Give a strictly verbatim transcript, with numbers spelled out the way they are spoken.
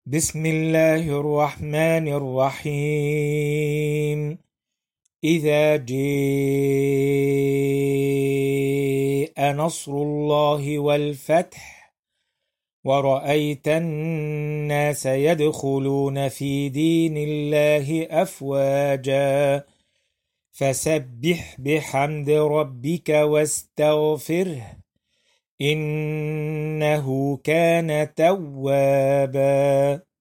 بسم الله الرحمن الرحيم. إذا جاء نصر الله والفتح ورأيت الناس يدخلون في دين الله أفواجا فسبح بحمد ربك واستغفره إنه كان توابا.